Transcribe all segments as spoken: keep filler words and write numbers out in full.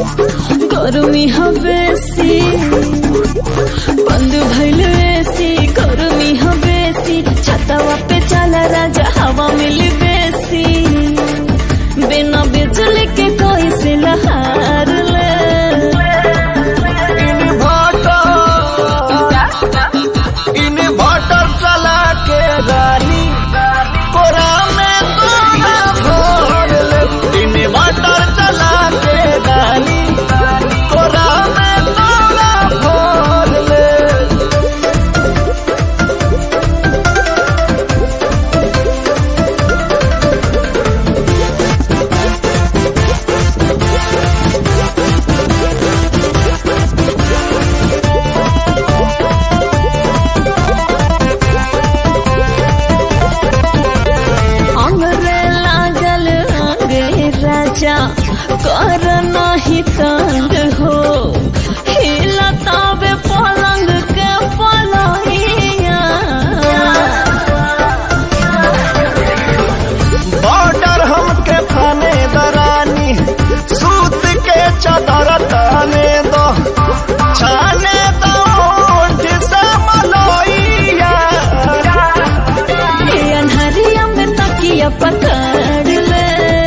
गर्मी हवेसी बंद भइल एसी गर्मी हवेसी छतवा पे चला राजा हवा मिली बेसी बिना बिजली के कोई से लहार ले इन्वर्टर चला के रानी कोरा में तो भोर ले इन्वर्टर चला के रानी कोरा में तो भोर ले कर नहीं तंग हो हिला तबे पलंग के पलहिया बॉर्डर हमके खाने दरानी सूत के चादर ताने दो छाने दो जिसे मलोइया अन्हरिया में तकिया पकड़ ले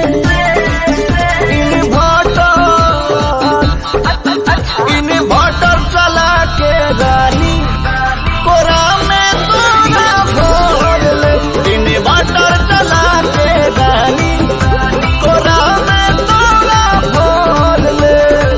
इन्वर्टर चला के रानी कोरा में तो भोर ले इन्वर्टर चला के रानी कोरा में तो भोर ले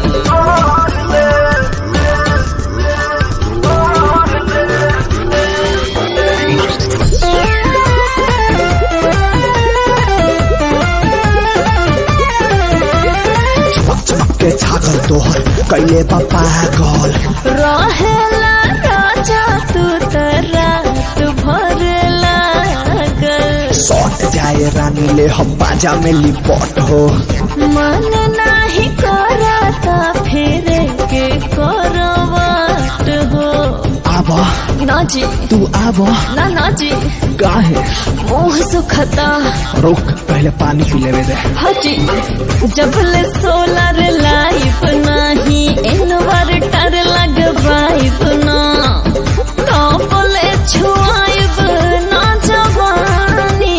के छागल तोहर कैले बापा गल रहेला राजा तू त रात भर लागल सौट जाए रानी ले हम बाजा में लिपट हो मन नाही करता फिर के करवाट हो आबा ना जी तू आबा ना ना जी काहे मुँह सुखता रुक पहले पानी पी लेवे दे हाजी जबले सोलर लाइफ नाही इन्वर्टर लगवाइब ना तबले छुआइब ना जवानी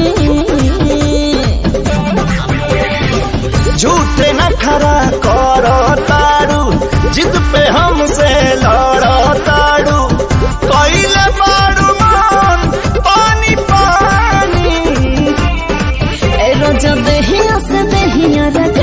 झूठे न खरा करो तारू जिद पे हमसे लड़ो तारू कैले बारू मान पानी पानी ए रोजा देहिया से देहिया